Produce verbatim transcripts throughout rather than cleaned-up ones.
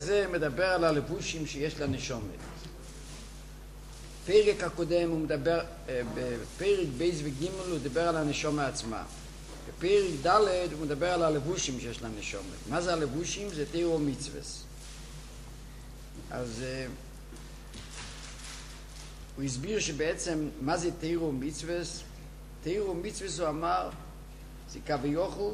זה מדבר על הלבושים שיש לנשומת. פרק הקודם הוא מדבר, בפרק בייס וגימל הוא מדבר על הנשומה עצמה. בפרק ד' הוא מדבר על הלבושים שיש לנשומת. מה זה הלבושים? זה תירו מצווס. אז הוא הסביר שבעצם מה זה תירו מצווס? תירו מצווס הוא אמר, זה כביכול,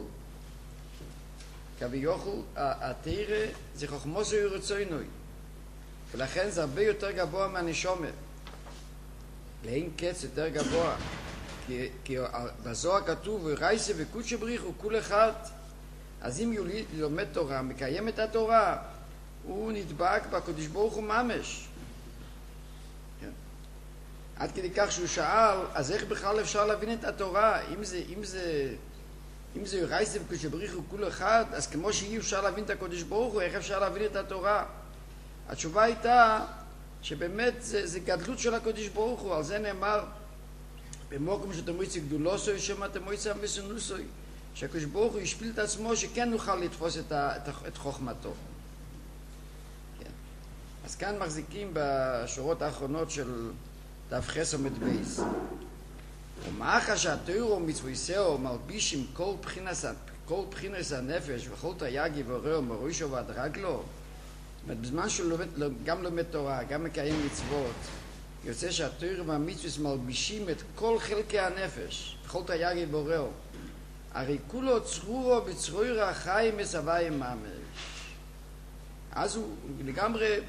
כביכול, התירה זה חוכמוס ורצוינוי, ולכן זה הרבה יותר גבוה מהנשומת, לאין קץ יותר גבוה, כי, כי בזוהר כתוב ורייסה וקודשא בריחו כול אחד. אז אם יוליד לומד תורה, מקיים את התורה, הוא נדבק בקדוש ברוך הוא ממש. כן. עד כדי כך שהוא שאל, אז איך בכלל אפשר להבין את התורה? אם זה, אם זה אם זה רייסה וקודשא בריחו כול אחד, אז כמו שאי אפשר להבין את הקדוש ברוך הוא, איך אפשר להבין את התורה? התשובה הייתה שבאמת זה, זה גדלות של הקדוש ברוך הוא. על זה נאמר במוקם שתמויצי גדולוסוי שמה תמויצי המסונוסוי, שהקדוש ברוך הוא ישפיל את עצמו שכן נוכל לתפוס את, ה, את, את חוכמתו. כן. אז כאן מחזיקים בשורות האחרונות של דף חס עמוד בייס. ומאחר שהתורה מצוותיו מלבישים כל בחינס כל בחינס הנפש וכל תייגי ורעו מראשו ועד רגלו, בזמן שהוא גם לומד תורה, גם מקיים מצוות, יוצא שהתורה והמצוות מלבישים את כל חלקי הנפש וכל תייגי ורעו, הרי כולו צרורו בצרוירה חי מסבי ממש. אז הוא לגמרי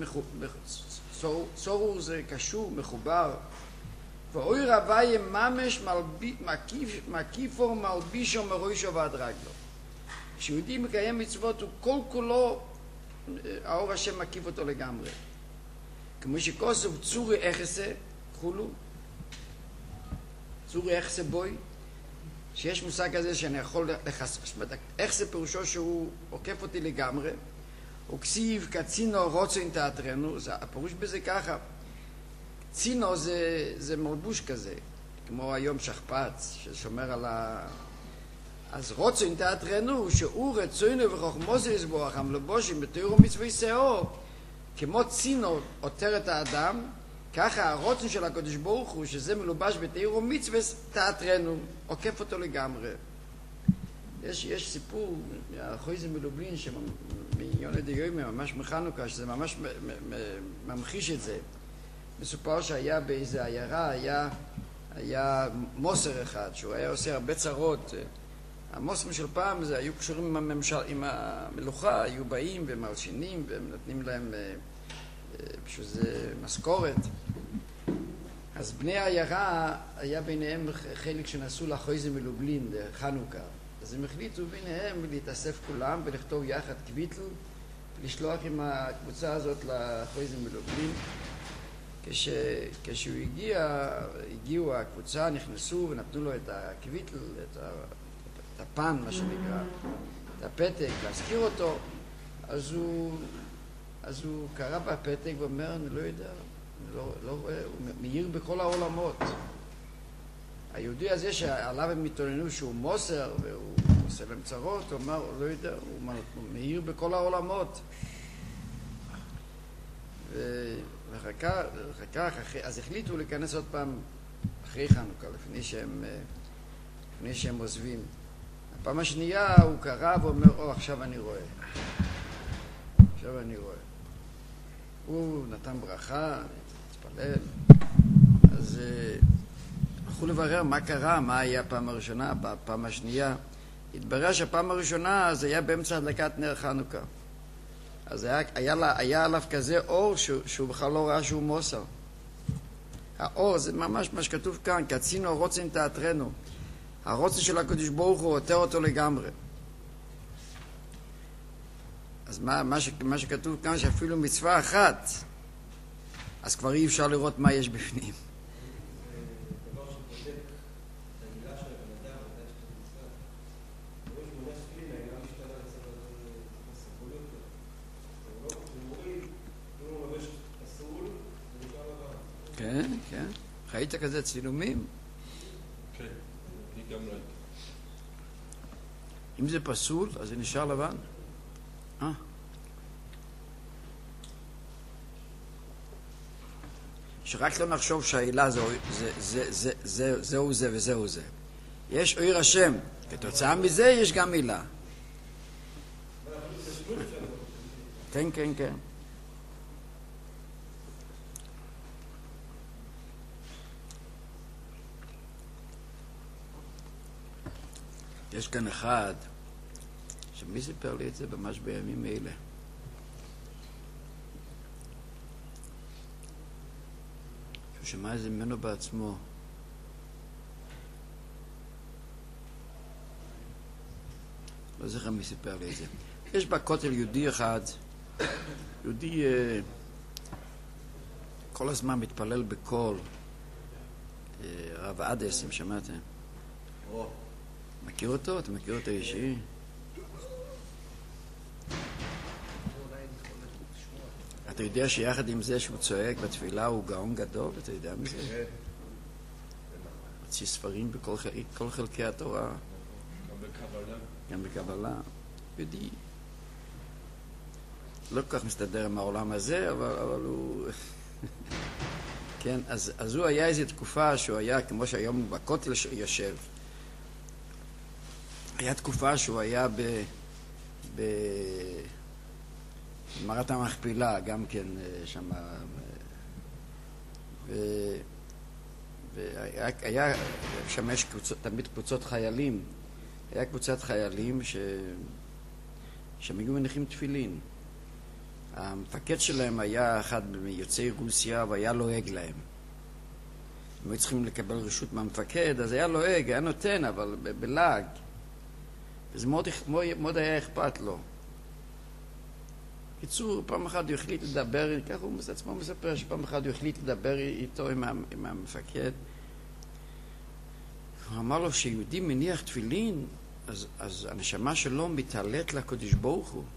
צורור זה קשור, מחובר, ואוי רבי ממש מקיפו מלבישו מראשו ועד רגלו. כשיהודי מקיים מצוות הוא כל כולו האור השם מקיף אותו לגמרי. כמו שכוסף צורי יחסה כולו, צורי יחסה בוי, שיש מושג כזה שאני יכול לחסר. יחסה פירושו שהוא עוקף אותי לגמרי. וכסיב כצינו רוצן תיאטרנו, הפירוש בזה ככה. צינו זה, זה מלבוש כזה, כמו היום שכפ"ץ ששומר על ה... אז רוצן תיאטרנו, שהוא רצוינו וחוכמוסו יסבורך המלבושים בתורה ומצוותיו, כמו צינו עוטר את האדם, ככה הרוצן של הקדוש ברוך הוא, שזה מלובש בתורה ומצוות, תיאטרנו, עוקף אותו לגמרי. יש, יש סיפור, החויזם מלובלין, מיונה דיומי, ממש מחנוכה, שזה ממש ממחיש את זה. מסופר שהיה באיזה עיירה, היה, היה מוסר אחד, שהוא היה עושה הרבה צרות. המוסרים של פעם זה היו קשורים עם, הממשל, עם המלוכה, היו באים ומלשינים ונותנים להם בשביל זה משכורת. אז בני העיירה היה ביניהם חלק שנסעו לחויזם מלובלין לחנוכה. אז הם החליטו ביניהם להתאסף כולם ולכתוב יחד קוויטל ולשלוח עם הקבוצה הזאת לחויזם מלובלין. כש, כשהוא הגיע, הגיעו הקבוצה, נכנסו ונתנו לו את הקוויטל, את, ה, את הפן, מה שנקרא, את הפתק, להזכיר אותו. אז הוא, אז הוא קרא בפתק ואומר, אני לא יודע, אני לא, לא רואה, הוא מאיר בכל העולמות. היהודי הזה שעליו הם מתעוננו שהוא מוסר והוא עושה להם צרות, הוא אמר, הוא לא יודע, הוא, הוא מאיר בכל העולמות. ו... ואחר כך, אז החליטו להיכנס עוד פעם אחרי חנוכה, לפני שהם, לפני שהם עוזבים. הפעם השנייה הוא קרא ואומר, או, עכשיו אני רואה. עכשיו אני רואה. הוא נתן ברכה, התפלל. אז הלכו לברר מה קרה, מה היה הפעם הראשונה, הפעם השנייה. התברר שהפעם הראשונה זה היה באמצע הדלקת נר חנוכה. אז היה, היה, היה עליו כזה אור שהוא, שהוא בכלל לא ראה שהוא מוסר. האור זה ממש מה שכתוב כאן, קצינו רוצן תיאטרנו. הרוצן של הקדוש ברוך הוא עוטר אותו לגמרי. אז מה, מה, ש, מה שכתוב כאן שאפילו מצווה אחת, אז כבר אי אפשר לראות מה יש בפנים. כן, כן. ראית כזה צילומים? כן, אני גם ראיתי. אם זה פסול, אז זה נשאר לבן. אה. שרק לא נחשוב שהעילה זהו זה, זה, זה, זה, זהו זה וזהו זה. יש אויר השם, כתוצאה מזה יש גם עילה. כן, כן, כן. יש כאן אחד, שמי סיפר לי את זה ממש בימים אלה? שהוא שמע את זה ממנו בעצמו. לא זוכר מי סיפר לי את זה. יש בכותל יהודי אחד, יהודי אה, כל הזמן מתפלל בקול, אה, רב עדס, אם שמעתם. מכיר אותו? אתה מכיר אותו אישי? אתה יודע שיחד עם זה שהוא צועק בתפילה הוא גאון גדול? אתה יודע מזה? הוציא ספרים בכל כל חלקי התורה. גם בקבלה. גם בקבלה. יהודי. לא כל כך מסתדר עם העולם הזה, אבל, אבל הוא... כן, אז, אז הוא היה איזו תקופה שהוא היה, כמו שהיום בכותל יושב, היה תקופה שהוא היה ב... ב... במערת המכפילה, גם כן שם, ו... והיה היה שם יש קבוצות, תמיד קבוצות חיילים, היה קבוצת חיילים ש... שהם היו מניחים תפילין. המפקד שלהם היה אחד מיוצאי רוסיה והיה לועג להם. הם היו צריכים לקבל רשות מהמפקד, אז היה לועג, היה נותן, אבל ב- בלעג. וזה מאוד, מאוד, מאוד היה אכפת לו. קיצור, פעם אחת הוא החליט לדבר, ככה הוא עצמו מספר, שפעם אחת הוא החליט לדבר איתו עם, עם המפקד. הוא אמר לו שיהודי מניח תפילין, אז, אז הנשמה שלו מתעלת לקדוש ברוך הוא.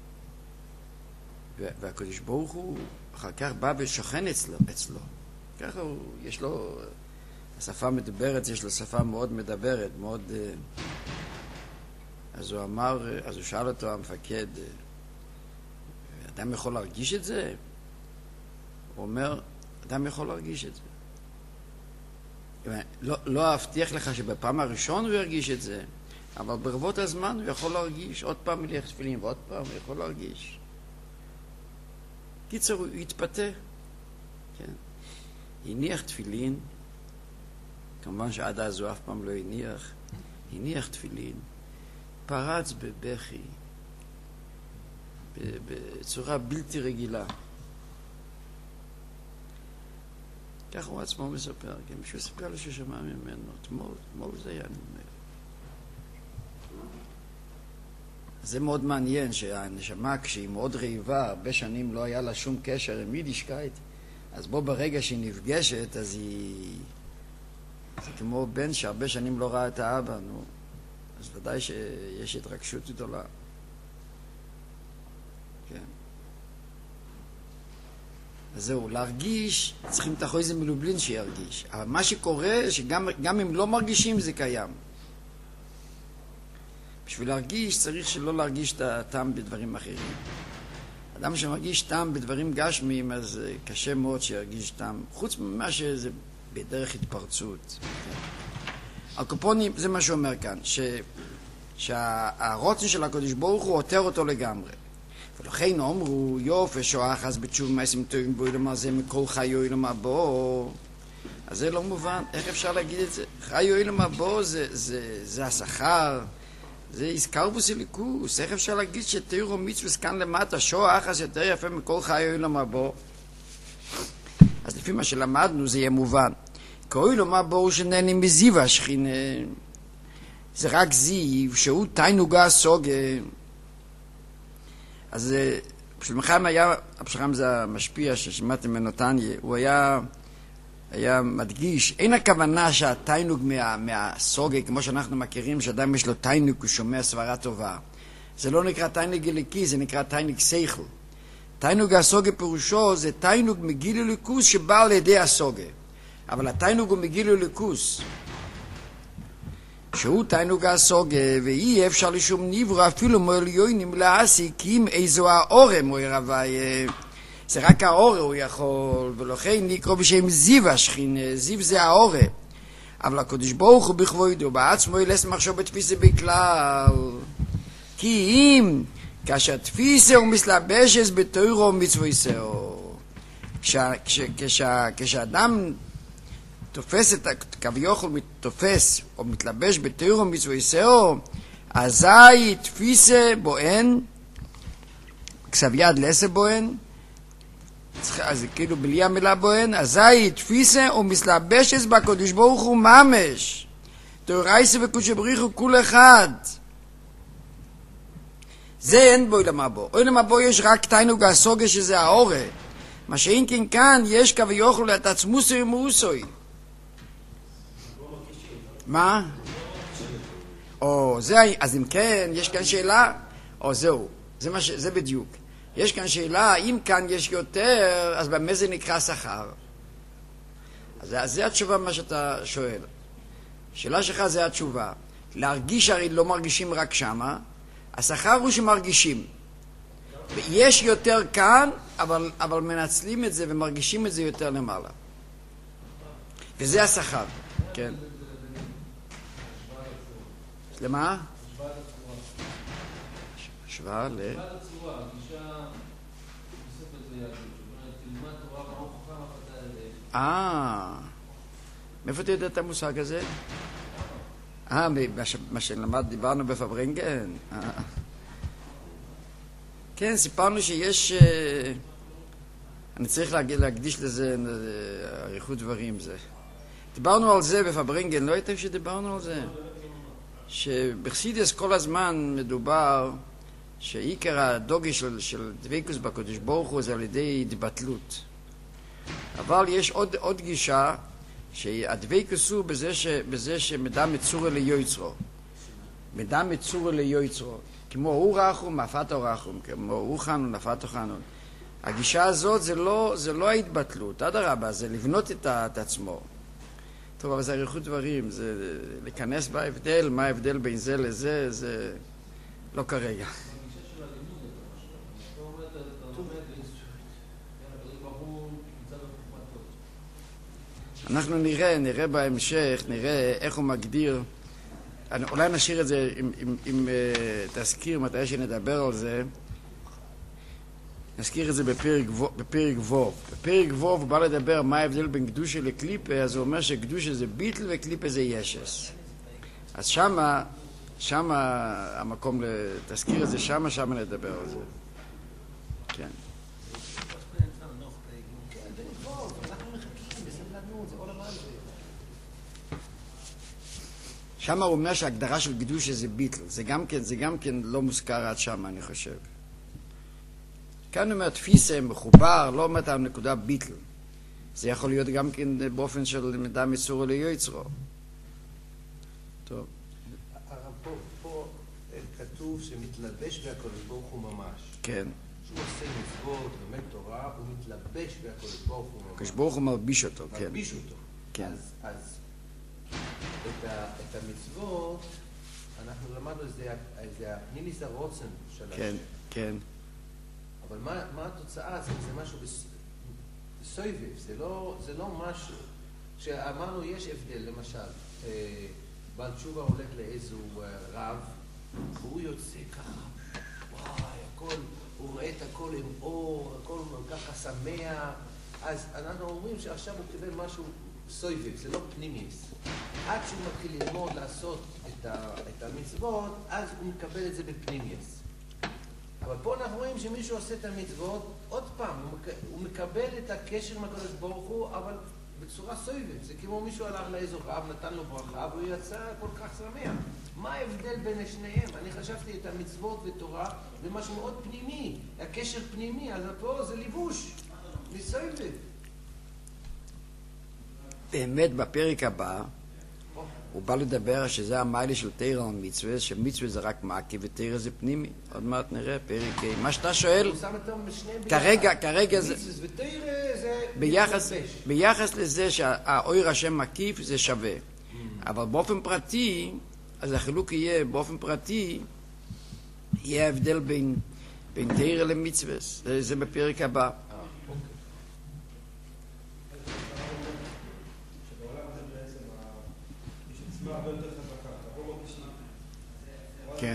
והקדוש ברוך הוא אחר כך בא ושוכן אצלו, אצלו. ככה הוא, יש לו, השפה מדברת, יש לו שפה מאוד מדברת, מאוד... אז הוא אמר, אז הוא שאל אותו המפקד, אדם יכול להרגיש את זה? הוא אומר, אדם יכול להרגיש את זה. לא, לא אבטיח לך שבפעם הראשון הוא ירגיש את זה, אבל ברבות הזמן הוא יכול להרגיש, עוד פעם מליח תפילין ועוד פעם הוא יכול להרגיש. קיצר, הוא התפתה, כן. הניח תפילין, כמובן שעד אז הוא אף פעם לא הניח, הניח תפילין, פרץ בבכי, בצורה בלתי רגילה. כך הוא עצמו מספר, כן, מישהו ספר לו ששמע ממנו, תמול, תמול זה היה נאמר. זה מאוד מעניין שהנשמה כשהיא מאוד רעיבה, הרבה שנים לא היה לה שום קשר עם יידישקייט, אז בו ברגע שהיא נפגשת, אז היא... זה כמו בן שהרבה שנים לא ראה את האבא, נו. אז ודאי שיש התרגשות גדולה. כן. אז זהו, להרגיש, צריכים את החויזם מלובלין שירגיש. אבל מה שקורה, שגם גם אם לא מרגישים, זה קיים. בשביל להרגיש, צריך שלא להרגיש את הטעם בדברים אחרים. אדם שמרגיש טעם בדברים גשמיים, אז קשה מאוד שירגיש טעם, חוץ ממה שזה בדרך התפרצות. הקופונים, זה מה שאומר כאן, ש... שהרוצן של הקדוש ברוך הוא עותר אותו לגמרי. ולכן אומרו, יופי, שואח אז בתשוב מעשים טובים בו ילמה זה מכל חיו ילמה בו. אז זה לא מובן, איך אפשר להגיד את זה? חיו ילמה בו זה, זה, זה השכר, זה הזכר בסיליקוס. איך אפשר להגיד שתירו מצווס כאן למטה, שואח אז יותר יפה מכל חיו ילמה בו? אז לפי מה שלמדנו זה יהיה מובן. קוראים לו מה ברור שנהנים מזיו השכינה. זה רק זיו, שהוא תיינוגה סוגה. אז פשלמחם היה, הפשלמחם זה המשפיע ששמעתם ממנו תניה, הוא היה, היה מדגיש, אין הכוונה שהתיינוג מה, מהסוגה, כמו שאנחנו מכירים, שאדם יש לו תיינוג, הוא שומע סברה טובה. זה לא נקרא תיינוג אליקי, זה נקרא תיינוג סייכל. תיינוג הסוגה פירושו זה תיינוג מגילו ליכוס שבא על ידי הסוגה. אבל התיינוג הוא מגילו ליכוס. שהוא תיינוג הסוגה, ואי אפשר לשום נברא אפילו מוליונים לעשי, כי אם איזו האורם או ירבי, זה רק האורה הוא יכול, ולכן נקרא בשם זיו השכינה, זיו זה האורה. אבל הקדוש ברוך הוא בכבודו בעצמו ילס מחשוב בתפיסה בכלל. כי אם כאשר תפיסה הוא מסלבשת בתוירו ומצוותיו. כשאדם תופס את כביכול תופס או מתלבש בתוירו ומצוותיו, אזי תפיסה בוהן, כסב יד לעשה בוהן, אז כאילו בלי המילה בוהן, אזי תפיסה ומסלבשת בקדוש ברוך הוא ממש. תורייסה וקודש בריך הוא כול אחד. זה אין בו עולם הבא. עולם הבא יש רק תיינוג הסוגה שזה האורה. מה שאין כן כאן יש כביכול את עצמוסי ומאוסוי. מה? או זה, אז אם כן, יש כאן שאלה, או זהו, זה, מה ש, זה בדיוק. יש כאן שאלה, אם כאן יש יותר, אז במה זה נקרא שכר? אז, אז זה התשובה מה שאתה שואל. השאלה שלך זה התשובה. להרגיש הרי לא מרגישים רק שמה, השכר הוא שמרגישים. יש יותר כאן, אבל, אבל מנצלים את זה ומרגישים את זה יותר למעלה. וזה השכר, כן. למה? השוואה ל... אה, מאיפה אתה יודע את המושג הזה? אה, מה שלמד, דיברנו בפברנגן. כן, סיפרנו שיש... אני צריך להקדיש לזה עריכות דברים. דיברנו על זה בפברנגן, לא הייתם שדיברנו על זה? שבחסידס כל הזמן מדובר שעיקר הדוגי של, של דבקוס בקדוש ברוך הוא זה על ידי התבטלות. אבל יש עוד, עוד גישה שהדבקוס הוא בזה, ש, בזה שמדע מצורה ליוצרו. מדע מצורה ליוצרו. כמו הוא רחום, מפתו רחום, כמו הוא חנון, מפתו חנון. הגישה הזאת זה לא, זה לא ההתבטלות, אדרבה, זה לבנות את, את עצמו. טוב, אבל זה עריכות דברים, זה להיכנס בהבדל, מה ההבדל בין זה לזה, זה לא כרגע. אנחנו נראה, נראה בהמשך, נראה איך הוא מגדיר, אולי נשאיר את זה עם, עם, עם uh, תזכיר מתי שנדבר על זה, נזכיר את זה בפרק ווב. בפרק ווב הוא בא לדבר מה ההבדל בין קדושה לקליפה, אז הוא אומר שקדושה זה ביטל וקליפה זה ישס. אז שמה, שמה המקום לתזכיר את זה, שמה, שמה נדבר על זה. כן. שמה הוא אומר שההגדרה של קדושה זה ביטל. זה גם כן, זה גם כן לא מוזכר עד שמה, אני חושב. כאן הוא אומר תפיסה מחובר, לא אומרת על נקודה ביטל. זה יכול להיות גם כן באופן של מדע מצורו ליוצרו. טוב. הרב פה, פה כתוב שמתלבש והקדוש ברוך הוא ממש. כן. שהוא עושה מצוות, לומד תורה, הוא מתלבש והקדוש ברוך הוא ממש. הקדוש ברוך הוא מלביש אותו, כן. מלביש אותו. כן. אז, אז את, ה, את המצוות, אנחנו למדנו, זה, זה הפנימיס הרוצן של השם. כן, כן. אבל מה, מה התוצאה? זה, זה משהו בסויבב, זה לא, זה לא משהו שאמרנו יש הבדל, למשל, אה, בעל תשובה הולך לאיזו אה, רב, והוא יוצא ככה, וואי, הכל, הוא רואה את הכל עם אור, הכל ככה שמח, אז אנחנו אומרים שעכשיו הוא קיבל משהו סויבב, זה לא פנימיס. עד שהוא מתחיל ללמוד לעשות את, ה, את המצוות, אז הוא מקבל את זה בפנימיס. אבל פה אנחנו רואים שמישהו עושה את המצוות, עוד פעם, הוא מקבל את הקשר עם הקדוש ברוך הוא, אבל בצורה סויבית. זה כמו מישהו הלך לאיזו רב, נתן לו ברכה, והוא יצא כל כך שמח. מה ההבדל בין שניהם? אני חשבתי את המצוות ותורה, זה משהו מאוד פנימי, הקשר פנימי, אז פה זה ליבוש, מסויבית. באמת בפרק הבא, הוא בא לדבר שזה המיילה של תירה על מצווה, שמצווה זה רק מעקב ותירה זה פנימי. עוד מעט נראה, פרק... מה שאתה שואל, כרגע, כרגע זה... מצווה ותירה זה... ביחס, ביחס לזה שהאויר השם מקיף זה שווה. אבל באופן פרטי, אז החילוק יהיה, באופן פרטי, יהיה ההבדל בין, בין תירה למצווה. זה, זה בפרק הבא. כן.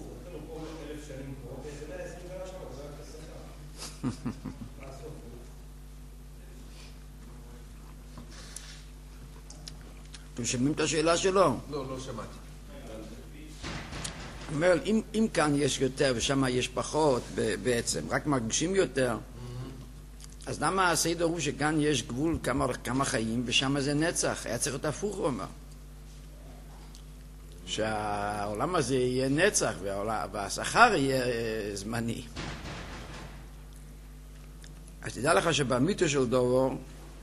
אתם שומעים את השאלה שלו? לא, לא שמעתי. אומר, אם, אם כאן יש יותר ושם יש פחות בעצם, רק מרגישים יותר, אז למה הסדר הוא שכאן יש גבול כמה, כמה חיים ושם זה נצח? היה צריך להיות הפוך, הוא אומר. שהעולם הזה יהיה נצח והעולם, והשכר יהיה זמני. אז תדע לך שבמיתו של דורו,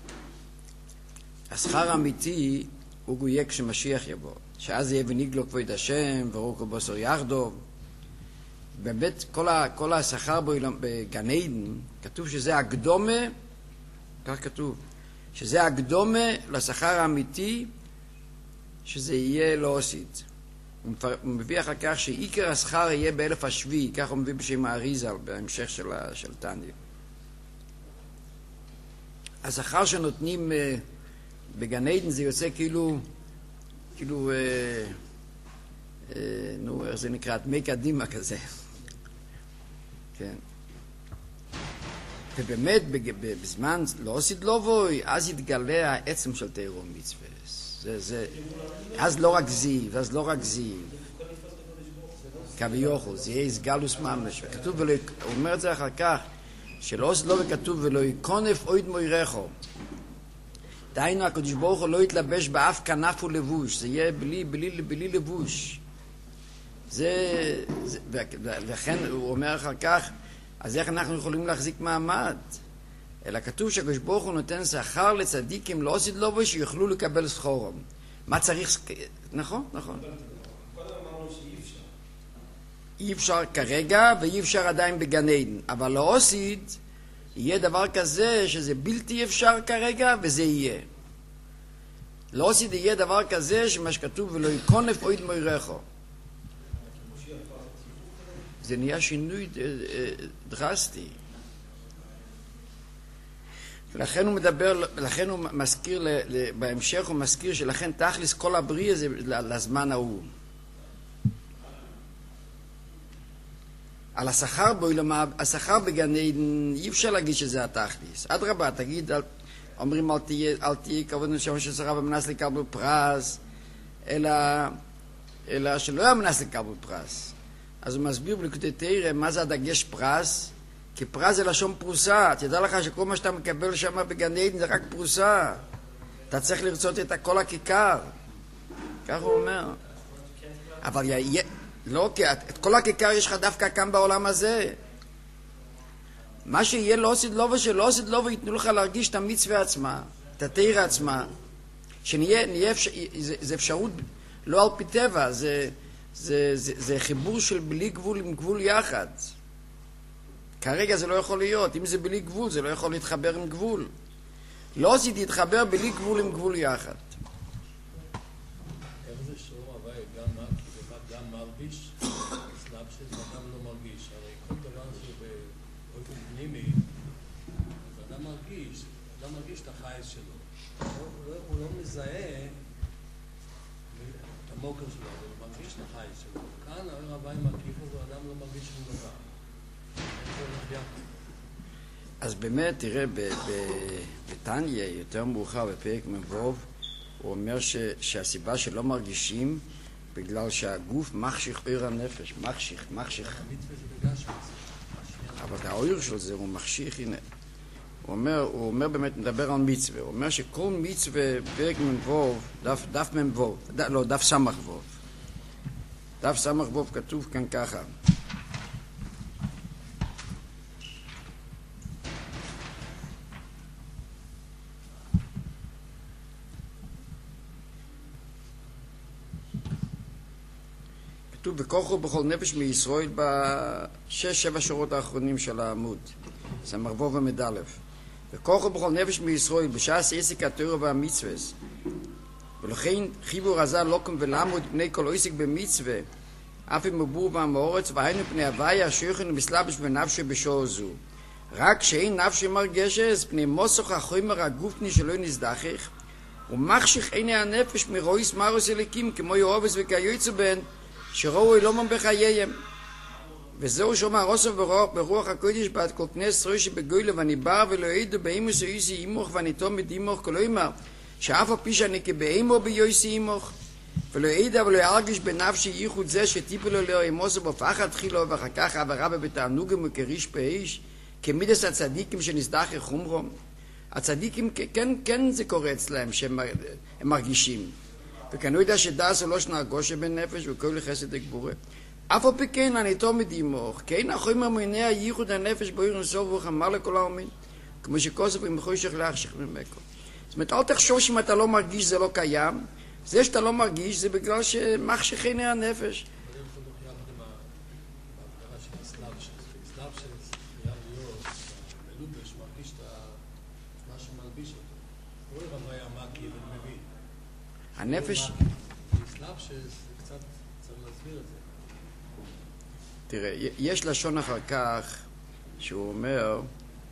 השכר האמיתי הוא יהיה כשמשיח יבוא. שאז יהיה וניגלו כבוד השם ורוקו בוסר יחדו. באמת כל, ה, כל השכר בגן עדן, כתוב שזה הקדומה, כך כתוב, שזה הקדומה לשכר האמיתי, שזה יהיה לא עושית. הוא מביא אחר כך שעיקר השכר יהיה באלף השביעי, כך הוא מביא בשם האריזל בהמשך של, של טניה. השכר שנותנים uh, בגן עדן זה יוצא כאילו, כאילו, uh, uh, נו, איך זה נקרא, דמי קדימה כזה. כן. ובאמת, בזמן לא עשית לא בוי, אז יתגלה העצם של תיאור מצווה. זה, זה, אז לא רק זיו, אז לא רק זיו. כביכול, זה יהיה סגלוס ממש. וכתוב, ולא, הוא אומר את זה אחר כך, שלא עשית לא וכתוב, ולא יקונף אויד מוירחו. דהיינו, הקדוש ברוך הוא לא יתלבש באף כנף ולבוש, זה יהיה בלי, בלי, בלי לבוש. זה, זה, ולכן הוא אומר אחר כך, אז איך אנחנו יכולים להחזיק מעמד? אלא כתוב שהקדוש ברוך הוא נותן שכר לצדיקים לא עשית לא בו שיוכלו לקבל שכורם. מה צריך? נכון, נכון. קודם אמרנו שאי אפשר. אי אפשר כרגע ואי אפשר עדיין בגן עדן. אבל לא עשית, יהיה דבר כזה שזה בלתי אפשר כרגע וזה יהיה. לא עשית יהיה דבר כזה שמה שכתוב ולא יקונף אויד מוירחו. זה נהיה שינוי דרסטי. ולכן הוא מדבר, לכן הוא מזכיר, בהמשך הוא מזכיר שלכן תכלס כל הבריא זה לזמן ההוא. על השכר בעולם, השכר בגן עדן, אי אפשר להגיד שזה התכלס. אדרבה, תגיד, אומרים אל תהיה, אל תהיה כבוד נשמה של שכר ומנס לקבל פרס, אלא, אלא שלא היה מנס לקבל פרס. אז הוא מסביר בליקוטי תורה מה זה הדגש פרס, כי פרס זה לשון פרוסה. תדע לך שכל מה שאתה מקבל שם בגן עדן זה רק פרוסה. אתה צריך לרצות את כל הכיכר. כך הוא אומר. אבל י... לא, כי את כל הכיכר יש לך דווקא כאן בעולם הזה. מה שיהיה לא עשית לא ושלא עשית לא ויתנו לך להרגיש את המצווה עצמה, את התורה עצמה. שנהיה, נהיה אפשר... זה, זה אפשרות לא על פי טבע, זה, זה, זה, זה חיבור של בלי גבול עם גבול יחד. כרגע זה לא יכול להיות. אם זה בלי גבול, זה לא יכול להתחבר עם גבול. לא עשיתי להתחבר בלי גבול עם גבול יחד. איך זה שהוא אבל גם מרגיש, סלאב שאדם לא מרגיש. הרי כל דבר שבאופן פנימי, אדם מרגיש, אדם מרגיש את החייס שלו. הוא לא מזהה את המוקר שלו, הוא מרגיש את החייס שלו. כאן הרב הבא עם הקיפו, ואדם לא מרגיש שום דבר. אז באמת, תראה, בתניה, יותר מאוחר, בפרק מבוב, הוא אומר ש, שהסיבה שלא מרגישים, בגלל שהגוף מחשיך עיר הנפש, מחשיך, מחשיך. אבל האויר של זה הוא מחשיך, הנה. הוא אומר, הוא אומר באמת, מדבר על מצווה, הוא אומר שכל מצווה, פרק מבוב, דף, דף מבוב, ד, לא, דף סמך בוב. דף סמך בוב כתוב כאן ככה. כתוב בכוחו בכל נפש מישראל בשש שבע שורות האחרונים של העמוד, זה מרבוב ומדלף. וכוחו בכל נפש מישראל בשעס עסק התורה והמצווה, ולכן חיבור הזל לוקם ולעמוד פני כל עסק במצווה, אף אם מבור והמאורץ, והיינו פני הוויה השיוכן ומסלבש בנפשו בשעה זו. רק שאין נפשי מרגשת, פני מוסך החומר הגופני שלא נזדחך, ומחשיך עיני הנפש מרויס מרוס אליקים, כמו יאובס וכיוצא בן, שראו אלומם בחייהם. וזהו שאומר רוסף ברוח, ברוח הקודש בעד כל כנס רוי שבגוילו וניבר ולא ידעו באימוס יויסי אימוך וניתום אימוך כל אימר שאף על פי שאני כבאימו ביויסי אימוך ולא ידע ולא ירגיש בנפשי ייחוד זה שטיפו לו לא אימוסו בפחד תחילו ואחר כך עברה בבתענוגם וכריש באיש כמידס הצדיקים שנסדח חומרום. הצדיקים כן, כן זה קורה אצלהם שהם מרגישים וכאן הוא יודע שדעס הוא לא שנרגושה בנפש וכל לחסד הגבורה. אף על פי כן אני תומד עמוך, כן החומר מונע ייחוד הנפש בוער אינסוף וחמר לכל העלמין, כמו שכוסף עם חושך להחשיך ממקו. זאת אומרת, אל תחשוב שאם אתה לא מרגיש זה לא קיים, זה שאתה לא מרגיש זה בגלל שמחשיך עיני הנפש. הנפש... תראה, יש לשון אחר כך שהוא אומר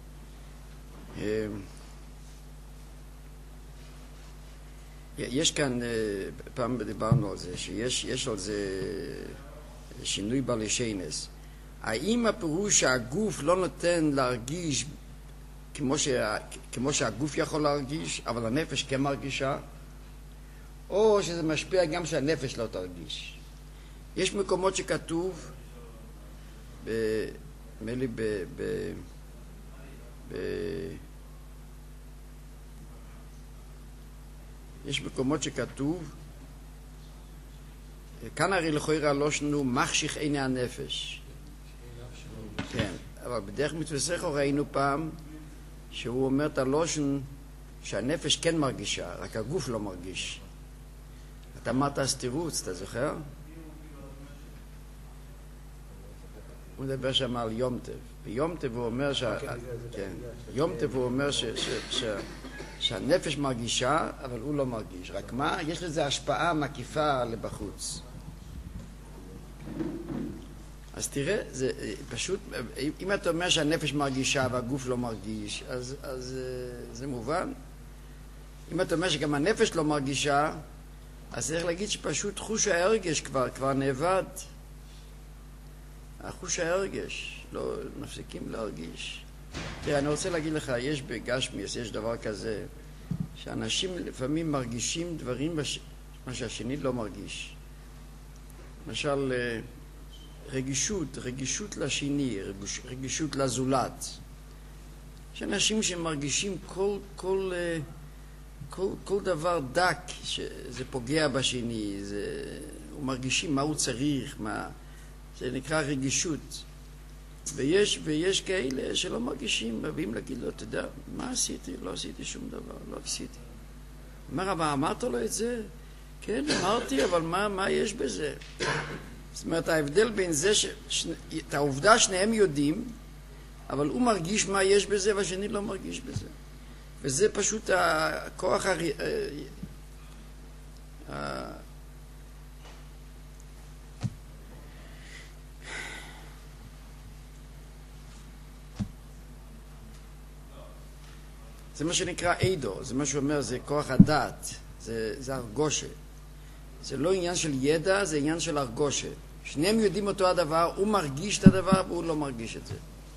יש כאן, פעם דיברנו על זה, שיש יש על זה שינוי בלשיינס. האם הפירוש שהגוף לא נותן להרגיש כמו, שה, כמו שהגוף יכול להרגיש, אבל הנפש כן מרגישה, או שזה משפיע גם שהנפש לא תרגיש? יש מקומות שכתוב מלי ב... ב... ב... יש מקומות שכתוב כאן הרי לכאורה לא שנו מחשיך עיני הנפש. כן, אבל בדרך מתפסחו ראינו פעם שהוא אומר את הלושן שהנפש כן מרגישה, רק הגוף לא מרגיש. אתה אמרת אז תירוץ, אתה זוכר? הוא מדבר שם על יום טב. ביום טב הוא אומר ש... כן, יום טב הוא אומר ש... ש... ש... שהנפש מרגישה, אבל הוא לא מרגיש. רק מה? יש לזה השפעה מקיפה לבחוץ. אז תראה, זה פשוט, אם אתה אומר שהנפש מרגישה והגוף לא מרגיש, אז, אז זה מובן. אם אתה אומר שגם הנפש לא מרגישה, אז צריך להגיד שפשוט חוש ההרגש כבר, כבר נאבד. החוש ההרגש, לא מפסיקים להרגיש. תראה, אני רוצה להגיד לך, יש בגשמיס, יש דבר כזה, שאנשים לפעמים מרגישים דברים בש... מה שהשני לא מרגיש. למשל, רגישות, רגישות לשני, רגיש, רגישות לזולת. יש אנשים שמרגישים כל, כל, כל, כל דבר דק שזה פוגע בשני, זה... הוא מרגישים מה הוא צריך, מה... זה נקרא רגישות. ויש, ויש כאלה שלא מרגישים, מביאים להגיד לו, אתה יודע, מה עשיתי? לא עשיתי שום דבר, לא עשיתי. אומר, אבל אמרת לו את זה? כן, אמרתי, אבל מה, מה יש בזה? זאת אומרת, ההבדל בין זה, ש... ש... את העובדה שניהם יודעים, אבל הוא מרגיש מה יש בזה, והשני לא מרגיש בזה. וזה פשוט הכוח הר... ה... זה מה שנקרא אידו, זה מה שאומר, זה כוח הדעת, זה, זה הרגושה. זה לא עניין של ידע, זה עניין של הרגושה. שניהם יודעים אותו הדבר, הוא מרגיש את הדבר והוא לא מרגיש את זה.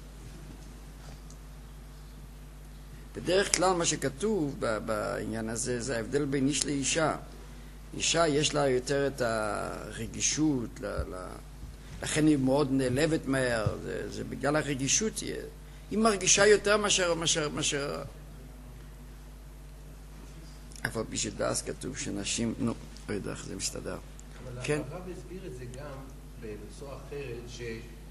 בדרך כלל מה שכתוב בעניין הזה, זה ההבדל בין איש לאישה. אישה יש לה יותר את הרגישות, ל, ל, לכן היא מאוד נעלבת מהר, זה, זה בגלל הרגישות. היא מרגישה יותר מאשר... מאשר, מאשר אבל בשדעס כתוב שנשים, נו, לא יודע איך זה מסתדר. אבל כן? הרב הסביר את זה גם בצורה אחרת, ש...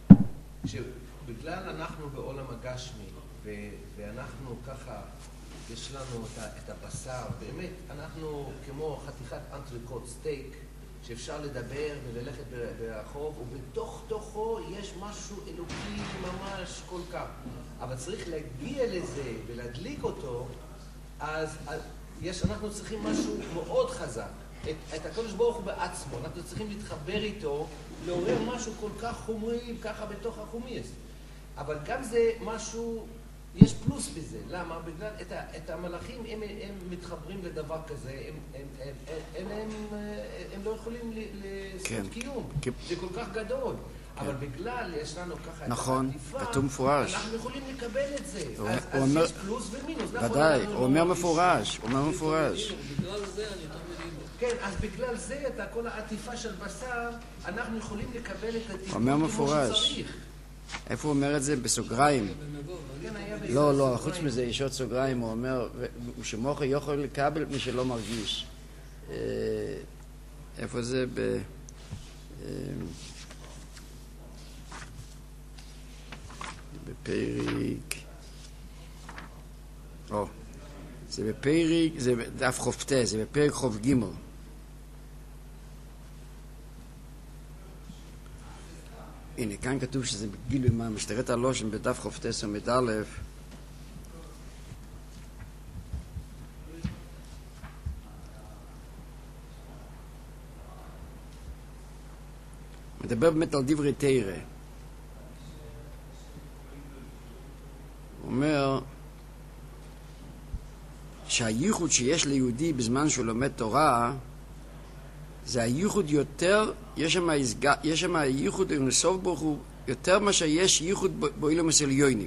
שבגלל אנחנו בעולם הגשמי, ו... ואנחנו ככה, יש לנו את, ה... את הבשר, באמת, אנחנו כמו חתיכת אנטריקוט סטייק, שאפשר לדבר וללכת ברחוב, ובתוך תוכו יש משהו אלוקי ממש כל כך. אבל צריך להגיע לזה ולהדליק אותו, אז... יש, אנחנו צריכים משהו מאוד חזק, את, את הקדוש ברוך הוא בעצמו, אנחנו צריכים להתחבר איתו, לעורר משהו כל כך חומרי, ככה בתוך החומייס. אבל גם זה משהו יש פלוס בזה. למה? בגלל את, ה, את המלאכים, הם, הם מתחברים לדבר כזה, הם, הם, הם, הם, הם, הם לא יכולים לזכות כן. קיום. כן. זה כל כך גדול. אבל בגלל יש לנו ככה נכון, את העטיפה, כתוב מפורש. אנחנו יכולים לקבל את זה. הוא אז, הוא אז אומר- יש פלוס ומינוס. נכון, ודאי, אנחנו הוא לא אומר מרגישים. מפורש, הוא אומר מפורש. בגלל זה אני תמיד אימא. כן, אז בגלל זה, את כל העטיפה של בשר, אנחנו יכולים לקבל את הטיפול אומר כמו מפורש. שצריך. איפה הוא אומר את זה? בסוגריים. כן, היה לא, לא, בסוגריים. חוץ מזה יש עוד סוגריים, הוא אומר, ו- שמוכר יכול לקבל מי שלא מרגיש. אה, איפה זה? ב... אה, בפרק... או, זה בפרק, זה דף חופתה, זה בפרק חוף ג' הנה, כאן כתוב שזה בגילוי מה, משתרת הלושן בדף חופתה עמוד א', מדבר באמת על דברי תורה. הוא אומר שהייחוד שיש ליהודי בזמן שהוא לומד תורה זה הייחוד יותר, יש שם, הסג... יש שם הייחוד לסוף ברוך הוא יותר מה שיש ייחוד באילומס עליונים.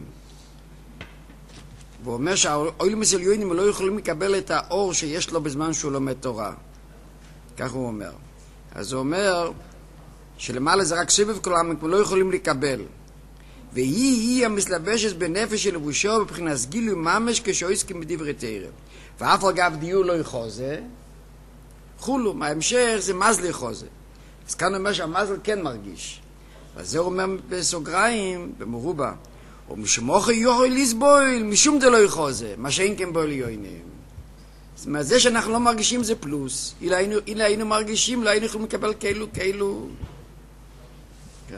והוא אומר שהאילומס עליונים לא יכולים לקבל את האור שיש לו בזמן שהוא לומד תורה. כך הוא אומר. אז הוא אומר שלמעלה זה רק סבב כולם, הם לא יכולים לקבל. והיא היא המסלבשת בנפש של לבושו מבחינת גילוי ממש כשעוסקים בדברי תורה. ואף אגב דיור לא יחוזה, חולו, מההמשך זה מזל יחוזה. אז כאן הוא אומר שהמזל כן מרגיש. וזה הוא אומר בסוגריים, במרובה, ומשמוך יוכל לסבול, משום זה לא יחוזה, מה שאין כן בו ליונים. זאת אומרת, זה שאנחנו לא מרגישים זה פלוס. אילו היינו, אילו היינו מרגישים, לא היינו יכולים לקבל כאילו, כאילו... כן.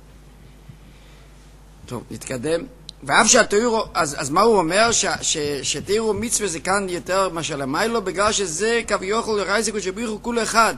טוב, נתקדם. ואף שהתאירו, אז, אז מה הוא אומר? ש, ש, שתאירו מצווה זה כאן יותר מה שלמיילו, בגלל שזה כביכול לרייסק ושבריך הוא כול אחד.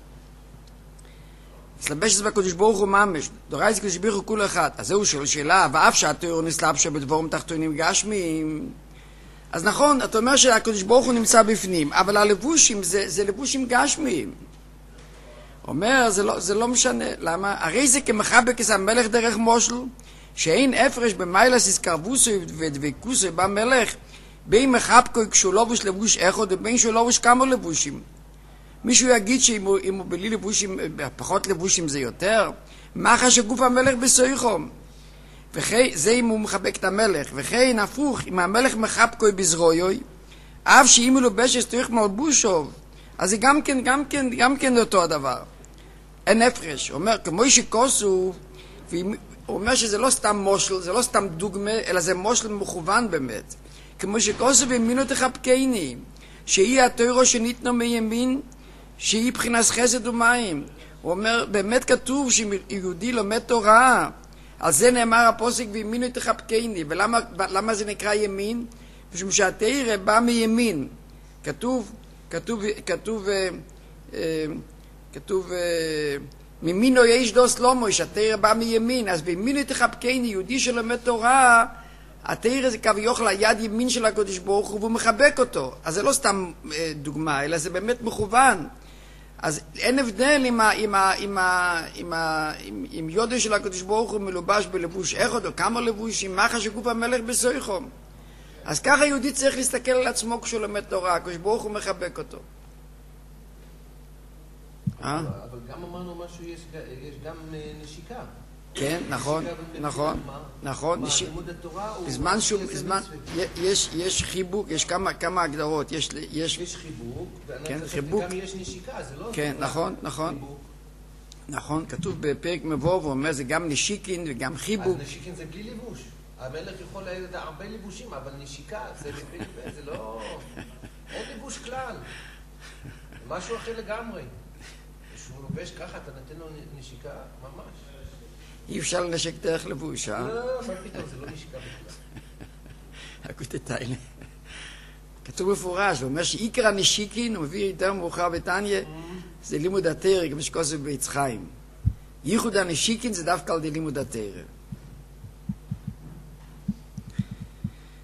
סלבש את זה בקודש ברוך הוא ממש, דורייסק ושבריך הוא כול אחד. אז זהו של שאלה, ואף שהתאירו נסלבשה בדבורים תחתונים גשמיים. אז נכון, אתה אומר שהקודש ברוך הוא נמצא בפנים, אבל הלבושים זה, זה לבושים גשמיים. אומר, זה לא, זה לא משנה. למה? הרי זה כמחבק את המלך דרך מושל, שאין הפרש במיילס הסקרבוסו ודבקוסו במלך, בין מחבקו כשהוא לובוש לבוש אחד ובין שהוא לובוש כמה לבושים. מישהו יגיד שאם הוא, הוא בלי לבושים, פחות לבושים זה יותר? מה חשגוף המלך בסויחום? וכי, זה אם הוא מחבק את המלך. וכי נפוך, אם המלך מחבקו בזרויוי, אף שאם הוא לובש אסתריך מלבושוב, אז זה גם כן, גם כן, גם כן אותו הדבר. אין הפרש. הוא אומר, כמו שכוסו, הוא אומר שזה לא סתם מושל, זה לא סתם דוגמה, אלא זה מושל מכוון באמת. כמו שכוסו והאמינו תחבקני, שהיא התוירו שניתנו מימין, שהיא בחינת חסד ומים. הוא אומר, באמת כתוב שיהודי לומד תורה, על זה נאמר הפוסק והאמינו תחבקני. ולמה למה זה נקרא ימין? משום שהתורה בא מימין. כתוב, כתוב, כתוב, כתוב, ממינו יש דוס לומו, שהתורה בא מימין. אז באמינו תחבקני, יהודי שלומד תורה, התורה זה כביכול היד ימין של הקדוש ברוך הוא, והוא מחבק אותו. אז זה לא סתם דוגמה, אלא זה באמת מכוון. אז אין הבדל אם ה, אם ה, אם ה, אם ה, אם, אם יודו של הקדוש ברוך הוא מלובש בלבוש אחד או כמה לבושים, מה חשגוף המלך בסויחום. אז ככה יהודי צריך להסתכל על עצמו כשהוא לומד תורה, הקדוש ברוך הוא מחבק אותו. אבל גם אמרנו משהו, יש גם נשיקה. כן, נכון, נכון, נכון. לימוד התורה הוא... בזמן שהוא, בזמן, יש חיבוק, יש כמה הגדרות, יש... יש חיבוק, וגם יש נשיקה, זה לא... כן, נכון, נכון. נכון, כתוב בפרק מבוא, הוא אומר, זה גם נשיקין וגם חיבוק. אז נשיקין זה בלי לבוש. המלך יכול להגיד הרבה לבושים, אבל נשיקה, זה לא... אין לבוש כלל. משהו אחר לגמרי. כשהוא לובש ככה, אתה נותן לו נשיקה ממש. אי אפשר לנשק דרך לבוש, אה? לא, לא, לא, מה פתאום, זה לא נשיקה בכלל. הקוטט האלה. כתוב מפורש, הוא אומר שעיקר הנשיקין, הוא מביא יותר מאוחר בתניא, זה לימוד התורה, כמו שכתוב בעץ חיים. ייחוד הנשיקין זה דווקא על די לימוד התורה.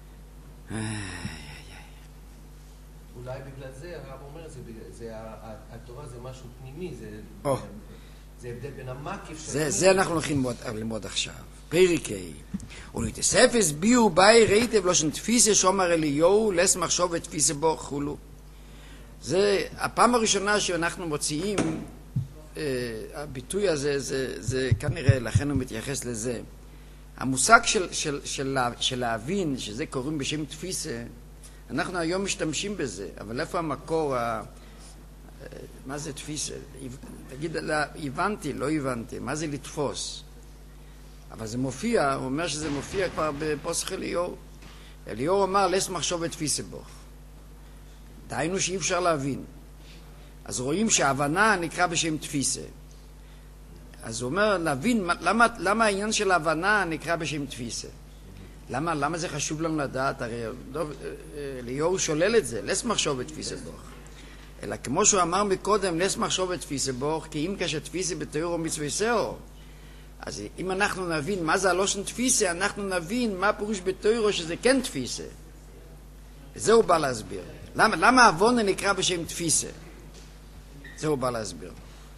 אולי בגלל זה, הרב אומר, זה, זה, התורה זה משהו פנימי, זה, oh. זה הבדל בין המקיף של... זה, זה אנחנו הולכים ללמוד, ללמוד עכשיו. פריקי. ולתספס ביו ביי רייטב לא שנתפיסה שומר אליהו, לס מחשוב ותפיסה בו חולו. זה הפעם הראשונה שאנחנו מוציאים, אה, הביטוי הזה, זה, זה כנראה, לכן הוא מתייחס לזה. המושג של, של, של, של להבין, שזה קוראים בשם תפיסה, אנחנו היום משתמשים בזה, אבל איפה המקור, ה... מה זה תפיסה? תגיד, לא, הבנתי, לא הבנתי, מה זה לתפוס? אבל זה מופיע, הוא אומר שזה מופיע כבר בפוסח אליהו. אליהו אמר, לס מחשוב ותפיסה בו. דהיינו שאי אפשר להבין. אז רואים שההבנה נקרא בשם תפיסה. אז הוא אומר, להבין, למה, למה העניין של ההבנה נקרא בשם תפיסה? למה, למה זה חשוב לנו לדעת? הרי אליהו שולל את זה, לס מחשוב ותפיסה בו. אלא כמו שהוא אמר מקודם, לס מחשוב ותפיסה בו, כי אם כשתפיסה בתיאור ומצווי סאו. אז אם אנחנו נבין מה זה הלושן תפיסה, אנחנו נבין מה פירוש בתוירו שזה כן תפיסה. וזה הוא בא להסביר. למה, למה עוונה נקרא בשם תפיסה? זה הוא בא להסביר.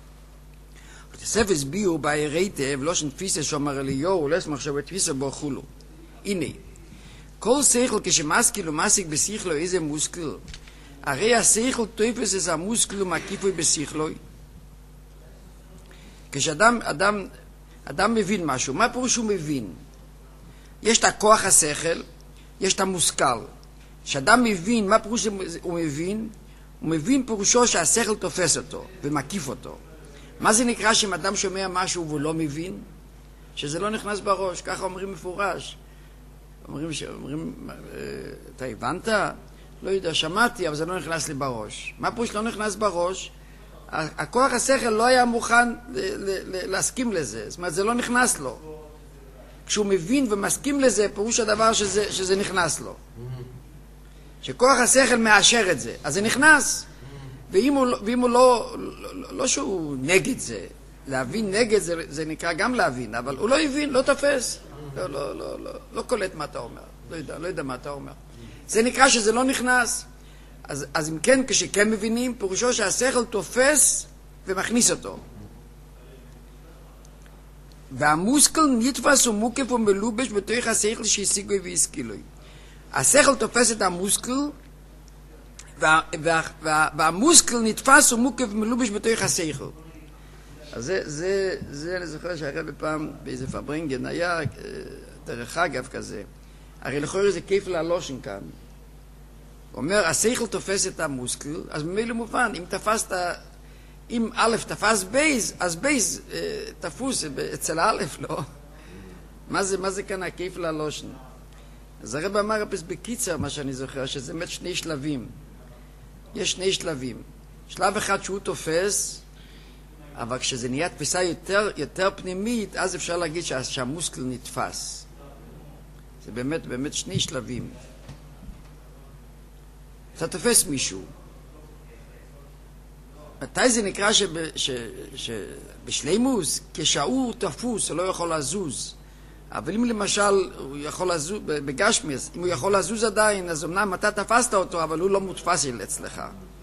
תספס ביו באי רייטב, לושן תפיסה שאומר אליהו, לס מחשוב תפיסה בו חולו. הנה, כל שכל כשמסקיל ומסיק בשיחלו איזה מוסקל, הרי השכל תופס איזה המוסקל ומקיפוי בשיחלו. כשאדם, אדם, אדם מבין משהו, מה פירוש הוא מבין? יש את הכוח השכל, יש את המושכל. כשאדם מבין, מה פירוש הוא מבין? הוא מבין פירושו שהשכל תופס אותו ומקיף אותו. מה זה נקרא שאם אדם שומע משהו והוא לא מבין? שזה לא נכנס בראש, ככה אומרים מפורש. אומרים, אומרים, אתה הבנת? לא יודע, שמעתי, אבל זה לא נכנס לי בראש. מה פירוש לא נכנס בראש? הכוח השכל לא היה מוכן להסכים לזה, זאת אומרת, זה לא נכנס לו. כשהוא מבין ומסכים לזה, פירוש הדבר שזה, שזה נכנס לו. שכוח השכל מאשר את זה, אז זה נכנס. ואם הוא, ואם הוא לא, לא, לא שהוא נגד זה, להבין נגד זה, זה נקרא גם להבין, אבל הוא לא הבין, לא תופס. לא, לא, לא, לא, לא קולט מה אתה אומר. לא יודע, לא יודע מה אתה אומר. זה נקרא שזה לא נכנס. אז, אז אם כן, כשכן מבינים, פירושו שהשכל תופס ומכניס אותו. והמושכל נתפס ומוקף ומלובש בתוך השכל שהשיגו והשכילו. השכל תופס את המושכל, וה, וה, וה, והמושכל נתפס ומוקף ומלובש בתוך השכל. אז זה, זה, זה אני זוכר שהרבי פעם באיזה פברנגן היה דרך אגב כזה. הרי לכאורה זה כיף להלושן כאן. הוא אומר, השכל תופס את המושכל, אז ממילא מובן, אם תפסת, אם א' תפס בייז, אז בייז אה, תפוס אצל א', לא? מה זה, מה זה כאן הכיף להלושן? אז הרב אמר אפס בקיצר, מה שאני זוכר, שזה באמת שני שלבים. יש שני שלבים. שלב אחד שהוא תופס, אבל כשזה נהיה תפיסה יותר, יותר פנימית, אז אפשר להגיד שה, שהמושכל נתפס. זה באמת, באמת שני שלבים. אתה תופס מישהו. מתי זה נקרא שבשלימוס, כשהוא תפוס, הוא לא יכול לזוז. אבל אם למשל הוא יכול לזוז, בגשמיס, אם הוא יכול לזוז עדיין, אז אמנם אתה תפסת אותו, אבל הוא לא מותפס אצלך.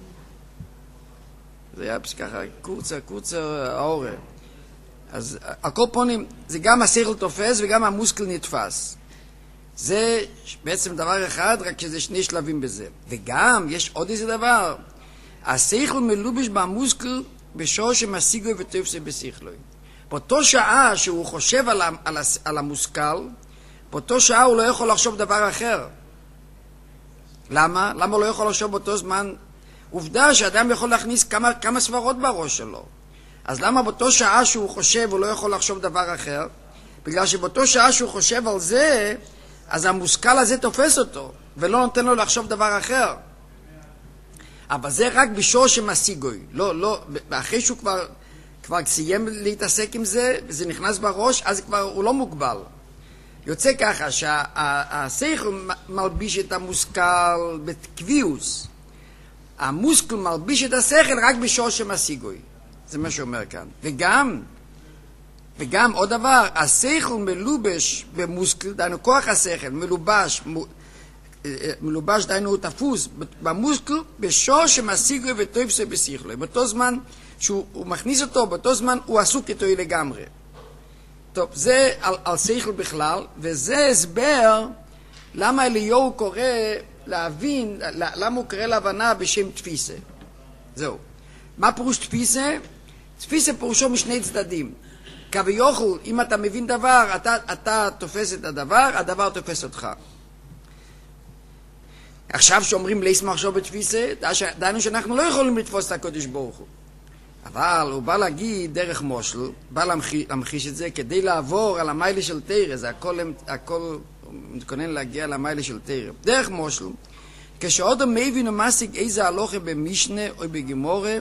זה היה ככה, קורצה, קורצה האורה. אז הכל פונים, זה גם השכל תופס וגם המושכל נתפס. זה בעצם דבר אחד, רק שזה שני שלבים בזה. וגם יש עוד איזה דבר. השכל מלובש במושכל בשור שמשיגו ותופסה בשכלו. באותו שעה שהוא חושב על, על, על המושכל, באותו שעה הוא לא יכול לחשוב דבר אחר. למה? למה הוא לא יכול לחשוב באותו זמן? עובדה שאדם יכול להכניס כמה, כמה סברות בראש שלו. אז למה באותו שעה שהוא חושב הוא לא יכול לחשוב דבר אחר? בגלל שבאותו שעה שהוא חושב על זה, אז המושכל הזה תופס אותו, ולא נותן לו לחשוב דבר אחר. אבל זה רק בשור שמשיגוי. לא, לא, אחרי שהוא כבר, כבר סיים להתעסק עם זה, וזה נכנס בראש, אז כבר הוא לא מוגבל. יוצא ככה שהשכל מלביש את המושכל בקביעוס. המושכל מלביש את השכל רק בשור שמשיגוי. זה מה שאומר כאן. וגם, וגם עוד דבר, השכל מלובש במושכל, דהיינו כוח השכל, מלובש, מלובש דיינו הוא תפוס במושקל בשור שמשיגו וטויפסו בשיחלו. באותו זמן שהוא מכניס אותו, באותו זמן הוא עסוק איתו לגמרי. טוב, זה על, על שכל בכלל, וזה הסבר למה אליהו קורא להבין, למה הוא קורא להבנה בשם תפיסה. זהו. מה פירוש תפיסה? תפיסה פירושו משני צדדים. כביכול, אם אתה מבין דבר, אתה, אתה תופס את הדבר, הדבר תופס אותך. עכשיו שאומרים ליס מחשוב בתפיסה, דיינו שאנחנו לא יכולים לתפוס את הקודש ברוך הוא. אבל הוא בא להגיד דרך מושל, בא להמחיש, להמחיש את זה כדי לעבור על המיילה של תירה, זה הכל, הכל הוא מתכונן להגיע למיילה של תירה. דרך מושל, כשעוד המבין ומסיק איזה הלוכה במשנה או בגמורה,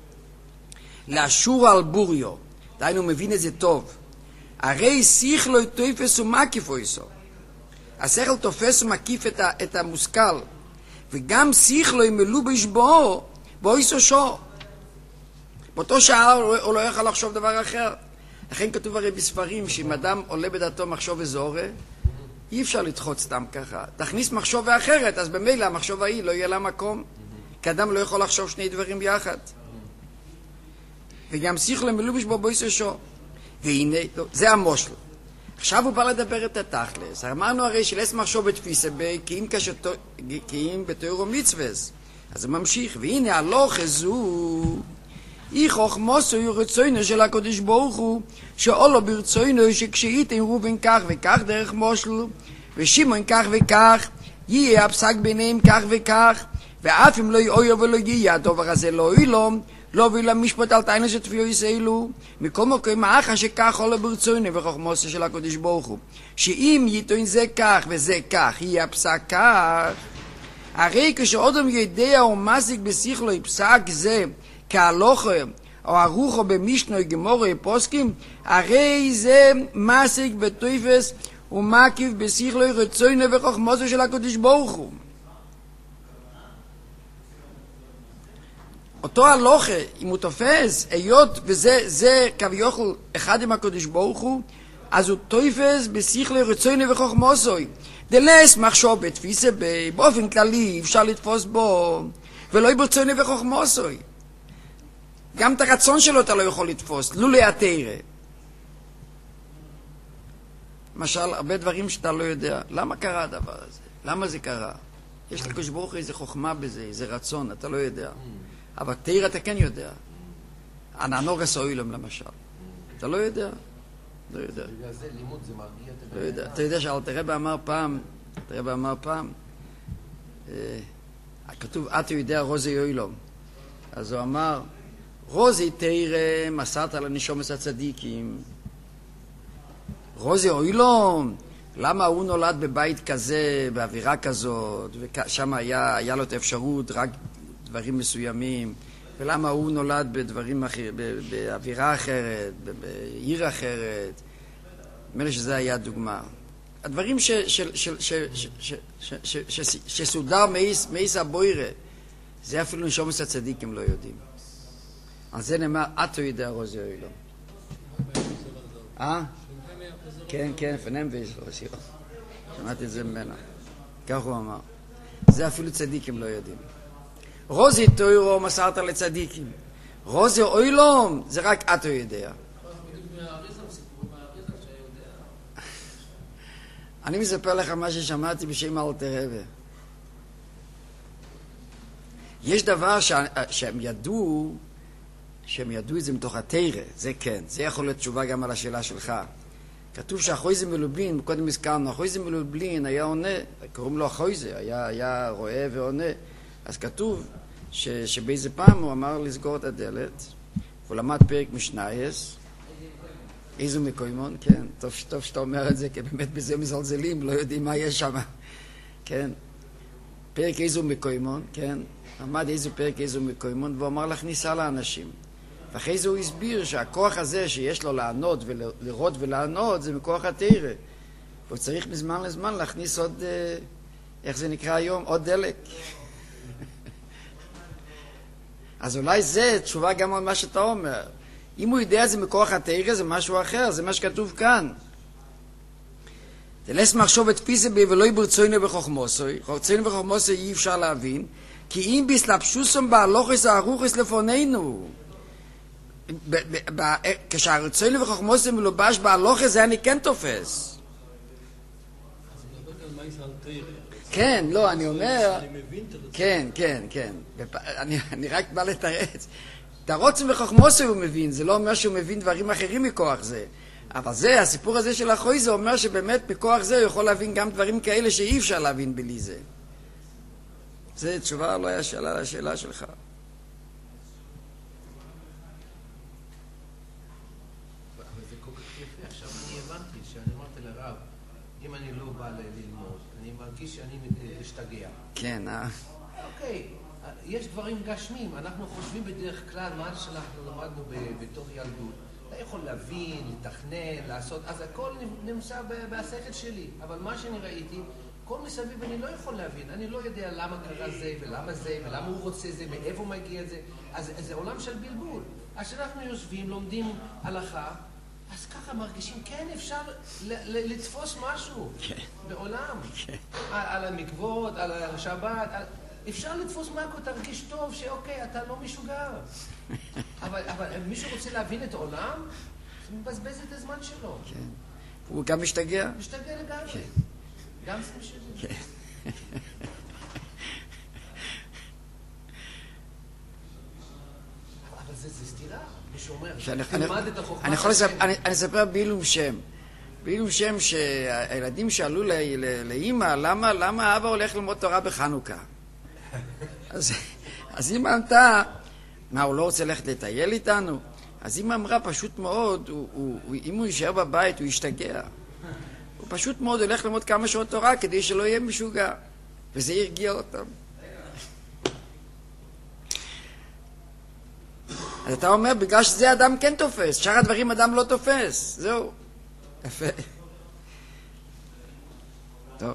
לאשור על בוריו, דיינו מבין את זה טוב. הרי שכלו תופס ומקיף איסו. השכל תופס ומקיף את, את המושכל, וגם שכלו מלובש בו, בו איסו שור. באותו שעה הוא לא יכול לחשוב דבר אחר. לכן כתוב הרי בספרים שאם אדם עולה בדעתו מחשוב וזורה, אי אפשר לדחות סתם ככה. תכניס מחשוב אחרת, אז במילא המחשוב ההיא לא יהיה לה מקום, כי אדם לא יכול לחשוב שני דברים ביחד. וגם שכלו מלובש בו בו איסו שור. והנה, זה המושל. עכשיו הוא בא לדבר את התכלס. אמרנו הרי שלס מחשוב בתפיסה כי אם בתיאור מצווס. אז הוא ממשיך. והנה הלוכה זו היא חוכמוסו היא רצוינו של הקודש ברוך הוא שאולו ברצוינו שכשאיתן רובן כך וכך דרך מושל ושימון כך וכך יהיה הפסק ביניהם כך וכך ואף אם לא יאויר ולא יהיה הדובר הזה לא אילום לא וילה משפט על תאינו שתפיו יסאלו מכל מקום מאחה שכך עולה ברצוינו וחוכמוסו של הקודש ברוך הוא שאם יתוין זה כך וזה כך יהיה הפסק כך הרי כשאודם יודע ומסיק בשכלו פסק זה כהלוכה או הרוחו במשנו גמורו פוסקים הרי זה מסיק בתויפס ומקיף בשכלו רצוינו וחוכמוסו של הקודש ברוך הוא. אותו הלוכה, אם הוא תופס, היות וזה זה כביכול אחד עם הקודש ברוך הוא, אז הוא תופס בשכלו רצוינו וחוכמוסו. דלס מחשוב בתפיסה באופן כללי אפשר לתפוס בו ולא ברצוינו וחוכמוסו. גם את הרצון שלו אתה לא יכול לתפוס, לולי התירה. למשל, הרבה דברים שאתה לא יודע. למה קרה הדבר הזה? למה זה קרה? יש לקדוש ברוך הוא איזה חוכמה בזה, איזה רצון, אתה לא יודע. אבל תירה אתה כן יודע. הנענוג הסוילום למשל. אתה לא יודע? לא יודע. בגלל זה לימוד זה מרגיע. לא יודע. אתה יודע שאלתר רבי אמר פעם, אלתר רבי אמר פעם, כתוב, אתה יודע רוזי יוילום. אז הוא אמר, רוזי תירה מסרת לנשומס הצדיקים. רוזי אוילום, למה הוא נולד בבית כזה, באווירה כזאת, ושם היה, היה לו את האפשרות רק דברים מסוימים, ולמה הוא נולד בדברים אחר, באווירה אחרת, בעיר אחרת. נדמה לי שזה היה דוגמה. הדברים ש, של, של, של, ש, ש, ש, ש, ש, שסודר מאיס, מאיס הבוירה, זה אפילו נשומס הצדיקים לא יודעים. על זה נאמר, אתו יודע רוזי אוילו. אה? כן, כן, פנם וישרוסי. שמעתי את זה ממנו. כך הוא אמר. זה אפילו צדיקים לא יודעים. רוזי תוירו מסרת לצדיקים. רוזי אוילו, זה רק אתו יודע. אני מספר לך מה ששמעתי בשם אלתר רבי. יש דבר שהם ידעו, שהם ידעו את זה מתוך התירה, זה כן, זה יכול להיות תשובה גם על השאלה שלך. כתוב שהחויזה מלובלין, קודם הזכרנו, החויזה מלובלין היה עונה, קוראים לו החויזה, היה, היה רואה ועונה. אז כתוב ש, שבאיזה פעם הוא אמר לסגור את הדלת, והוא למד פרק משנייס, איזו מקוימון, כן, טוב, טוב שאתה אומר את זה, כי באמת בזה מזלזלים, לא יודעים מה יש שם, כן. פרק איזו מקוימון, כן, למד איזו פרק איזו מקוימון, והוא אמר להכניסה לאנשים. ואחרי זה הוא הסביר שהכוח הזה שיש לו לענות ולראות ולענות, זה מכוח התירה. הוא צריך מזמן לזמן להכניס עוד, איך זה נקרא היום, עוד דלק. אז אולי זה תשובה גם על מה שאתה אומר. אם הוא יודע זה מכוח התירה, זה משהו אחר, זה מה שכתוב כאן. תלס מחשוב את תפיסה בי ולא יברצוינו בחוכמוסוי, רצוינו בחוכמוסוי אי אפשר להבין, כי אם בסלבשוסום בהלוכס הארוכס לפוננו, כשהרצוינו בחוכמוסוי מלובש בהלוכס זה אני כן תופס. כן, לא, אני אומר, כן, כן, כן, אני רק בא לתרץ. את הרוצן בחוכמוסוי הוא מבין, זה לא אומר שהוא מבין דברים אחרים מכוח זה. אבל זה, הסיפור הזה של החוי, זה אומר שבאמת מכוח זה הוא יכול להבין גם דברים כאלה שאי אפשר להבין בלי זה. זה תשובה לא היה שאלה לשאלה שלך. אבל זה כל כך יפה. עכשיו אני הבנתי שאני אמרתי לרב, אם אני לא בא ללמוד, אני מרגיש שאני משתגע. כן, אה? אוקיי, יש דברים גשמים. אנחנו חושבים בדרך כלל מה שאנחנו למדנו בתור ילדות. אתה יכול להבין, לתכנן, לעשות, אז הכל נמצא בהשכל שלי. אבל מה שאני ראיתי, כל מסביב אני לא יכול להבין. אני לא יודע למה קרה זה, ולמה זה, ולמה הוא רוצה זה, מאיפה מגיע זה. אז זה עולם של בלבול. אז כשאנחנו יושבים, לומדים הלכה, אז ככה מרגישים, כן, אפשר לתפוס משהו בעולם. על המקוות, על השבת, אפשר לתפוס משהו, תרגיש טוב שאוקיי, אתה לא משוגע. אבל, אבל מישהו רוצה להבין את העולם, הוא מבזבז את הזמן שלו. כן. הוא גם משתגע? משתגע לגמרי. כן. גם זה משתגע. כן. אבל זה, זה סתירה. מישהו אומר, תלמד את החוכמה. אני יכול לספר, אני, אני אספר בעילום שם. בעילום שם שהילדים שאלו לאמא, למה, למה אבא הולך ללמוד תורה בחנוכה? אז, אז אמא ענתה, מה, הוא לא רוצה ללכת לטייל איתנו? אז אמא אמרה, פשוט מאוד, הוא, הוא, הוא, אם הוא יישאר בבית, הוא ישתגע. הוא פשוט מאוד הולך ללמוד כמה שעות תורה כדי שלא יהיה משוגע. וזה ירגיע אותם. אז אתה אומר, בגלל שזה אדם כן תופס, שאר הדברים אדם לא תופס. זהו. יפה. טוב.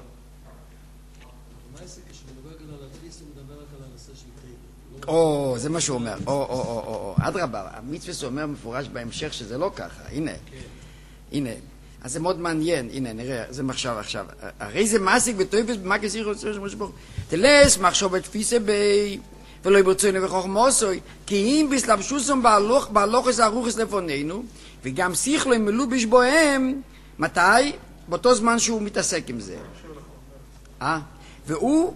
או, זה מה שהוא אומר. או, או, או, או, או. אדרבה, המצווה אומר מפורש בהמשך שזה לא ככה. הנה. הנה. אז זה מאוד מעניין. הנה, נראה. זה מחשב עכשיו. הרי זה מעסיק וטויבס במה כסיר רוצה שמוש ברוך. תלס מחשוב בתפיסה בי ולא יברצוינו וחוכמוסוי, כי אם בסלבשוסום בהלוכס הארוכס לפוננו, וגם שיחלו הם מלובש בוהם, מתי? באותו זמן שהוא מתעסק עם זה. אה? והוא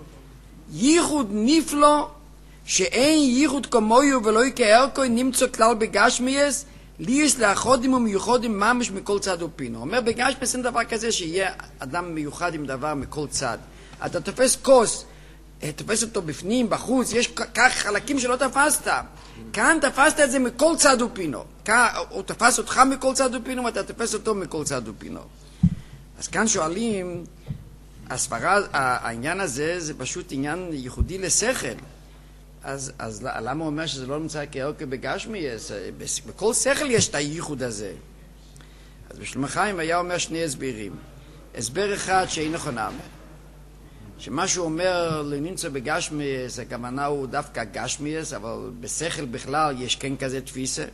ייחוד נפלו, שאין ייחוד כמוהו ולא יקערכו נמצא כלל בגשמייס, ליס לאחודים ומיוחדים ממש מכל צד ופינו. אומר בגשמייס אין דבר כזה שיהיה אדם מיוחד עם דבר מכל צד. אתה תופס כוס, תופס אותו בפנים, בחוץ, יש כך חלקים שלא תפסת. כאן תפסת את זה מכל צד ופינו. כאן הוא תפס אותך מכל צד ופינו ואתה תופס אותו מכל צד ופינו. אז כאן שואלים, הסברה, העניין הזה זה פשוט עניין ייחודי לשכל. אז, אז למה הוא אומר שזה לא נמצא כערכי בגשמי? בכל שכל יש את הייחוד הזה. אז בשלמה חיים היה אומר שני הסברים. הסבר אחד שאין נכונה. שמה שהוא אומר לנמצא בגשמיאס, הכוונה הוא דווקא גשמיאס, אבל בשכל בכלל יש כן כזה תפיסה.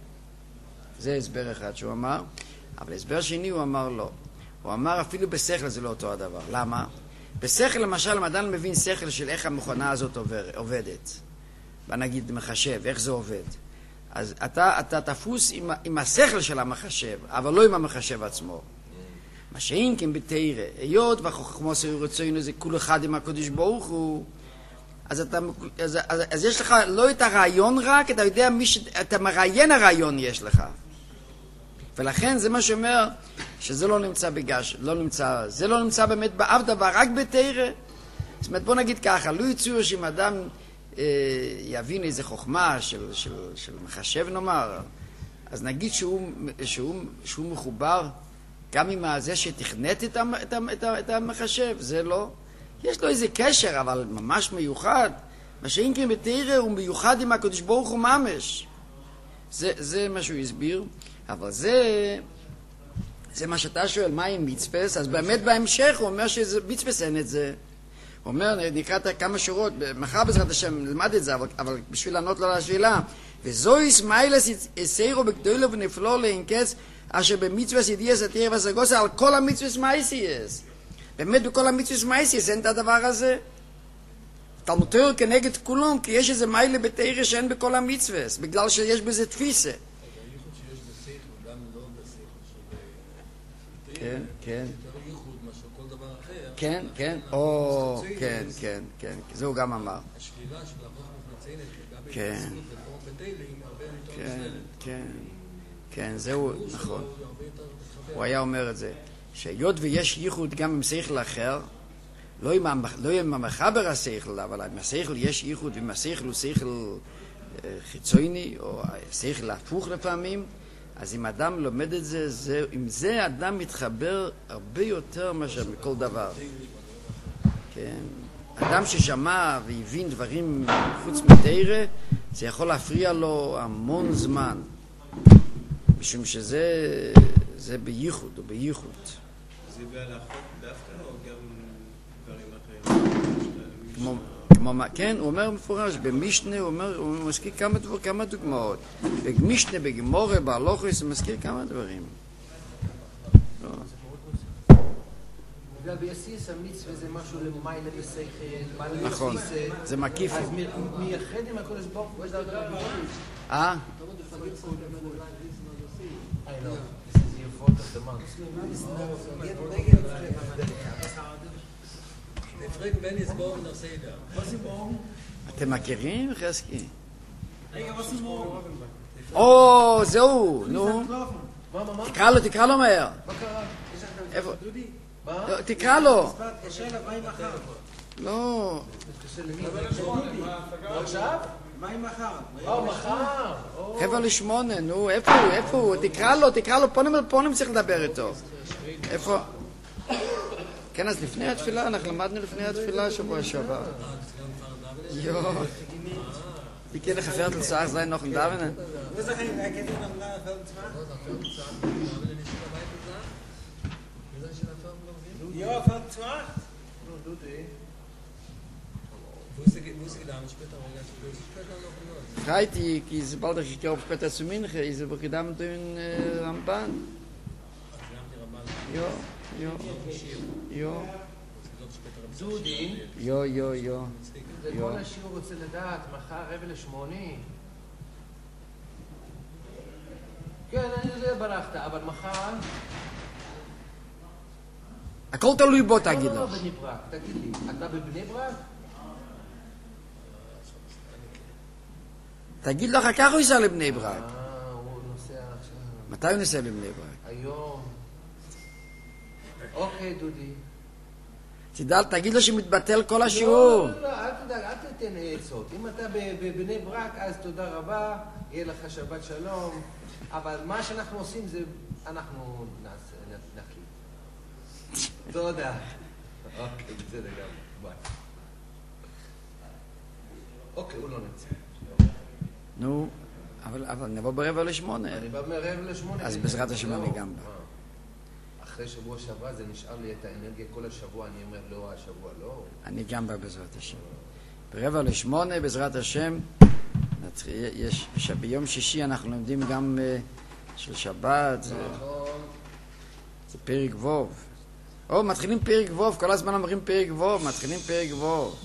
זה הסבר אחד שהוא אמר. אבל הסבר שני הוא אמר לא. הוא אמר אפילו בשכל זה לא אותו הדבר. למה? בשכל למשל, המדען מבין שכל של איך המכונה הזאת עובדת. ונגיד מחשב, איך זה עובד. אז אתה, אתה תפוס עם, עם השכל של המחשב, אבל לא עם המחשב עצמו. מה שאין כן בתאירה, היות והחוכמוס רצוינו זה כול אחד עם הקודש ברוך הוא, אז, אתה, אז, אז, אז יש לך לא את הרעיון רק, אתה יודע, מי ש, אתה מראיין הרעיון יש לך. ולכן זה מה שאומר שזה לא נמצא בגש, לא נמצא, זה לא נמצא באמת באף דבר, רק בתאירה. זאת אומרת, בוא נגיד ככה, לא יצאו שאם אדם אה, יבין איזה חוכמה של, של, של מחשב נאמר, אז נגיד שהוא, שהוא, שהוא מחובר גם עם זה שתכנת את, את, את, את המחשב, זה לא. יש לו איזה קשר, אבל ממש מיוחד. מה שאין כן בתאירה הוא מיוחד עם הקדוש ברוך הוא ממש. זה, זה מה שהוא הסביר. אבל זה, זה מה שאתה שואל, מה עם מצפס? אז באמת בהמשך הוא אומר שזה מצפס אין את זה. אומר, נקרא כמה שורות, מחר בעזרת השם נלמד את זה, אבל, אבל בשביל לענות לו על השאלה. וזויס מיילס יסיירו בגדולו ונפלו לאינקס, אשר במצווה ידיעס התיר וסגוסה, על כל המצווה מייסיאס. באמת בכל המצווה מייסיאס אין את הדבר הזה. תלמוד תורה כנגד כולם, כי יש איזה מיילה בתורה שאין בכל המצווה, בגלל שיש בזה תפיסה. הייחוד שיש בשכל, גם לא בשכל של... כן, כן. יותר ייחוד מאשר כל דבר אחר. כן, כן, או, כן, כן, כן, זה הוא גם אמר. השלילה של הרוח מציינת, לגבי כן. התעסקות בפורום בתהילים, הרבה יותר כן, נשללת. כן, כן, זהו, הוא שלו נכון. הוא הרבה יותר מתחבר. הוא היה אומר את זה, שהיות ויש ייחוד גם עם שכל אחר, לא עם, המח... לא עם המחבר השכל, אבל עם השכל יש ייחוד, ועם השכל הוא שכל אה, חיצוני, או שכל הפוך לפעמים, אז אם אדם לומד את זה, זה, עם זה אדם מתחבר הרבה יותר מאשר מכל דבר. כן. אדם ששמע והבין דברים חוץ מתורה, זה יכול להפריע לו המון זמן, משום שזה זה בייחוד, או בייחוד. זה בהלכות דווקא או גם דברים אחרים? כמו, כמו, כן, הוא אומר מפורש, במשנה הוא אומר, הוא מזכיר כמה, דבר, כמה דוגמאות. במשנה, בגמורה, בהלוכות, הוא מזכיר כמה דברים. לא. בגלל ביסיס המצווה זה משהו למיילה בשכל, נכון, זה מקיף. אז מייחד עם הקודש ברוך הוא, זה הדבר הביטוי. אה? I know, this is your fault of the month. Wir fragen, wenn jetzt morgen noch Seder. Was ist morgen? אתם מכירים, חזקי? Ey, was ist morgen? או, זהו, נו. Laufen. מה, מה, מה? תקרא לו, תקרא לו מהר. מה קרה? איפה? Dudi, מה? לא, תקרא לו. was ist Schelle bei Machar? לא. מתקשר למי? לא עכשיו? Bei Machar. או, מחר. או. רבע לשמונה, נו, איפה הוא, איפה הוא? תקרא לו, תקרא לו, פונים לפונים צריך לדבר איתו. איפה? כן, אז לפני התפילה, אנחנו למדנו לפני התפילה שבוע שעבר. יו. wie kann ich ein Viertel sagen, sei noch ein Davenen? Wo ist er hin? Er geht in am Nahe Feldzwach? Ja, Feldzwach? Wo ist er gedacht? Später noch Freitag ist bald ich gehe auf später zu München, ist aber gedammt in Ramban. Jo, jo, jo, דודי, jo, jo, jo. זה כל השיעור רוצה לדעת, מחר רבע לשמוני. כן, אני יודע ברחת, אבל מחר... הכל תלוי בו, תגיד לא, לו. לא בבני ברק, תגיד לי, אתה בבני ברק? תגיד לו, אחר כך הוא ייסע לבני ברק. אה, הוא נוסע עכשיו. מתי הוא ייסע לבני ברק? היום. אוקיי, דודי. תדע, תגיד לו שמתבטל כל לא, השיעור. לא, לא, אל תדאג, אל תתן עצות. אם אתה בבני ברק, אז תודה רבה, יהיה לך שבת שלום. אבל מה שאנחנו עושים זה, אנחנו נחליט. תודה. אוקיי, בסדר גם. ביי. אוקיי, הוא לא נמצא. נו, אבל, אבל נבוא ברבע לשמונה. אני בא מרבע לשמונה. אז בעזרת השם אני גם בא. אחרי שבוע שעבר זה נשאר לי את האנרגיה כל השבוע, אני אומר לא, השבוע לא. אני גם בא בעזרת השם. ברבע לשמונה, בעזרת השם, יש, שביום שישי אנחנו לומדים גם uh, של שבת, זה, זה פרק ווב. או, מתחילים פרק ווב, כל הזמן אומרים פרק ווב, מתחילים פרק ווב.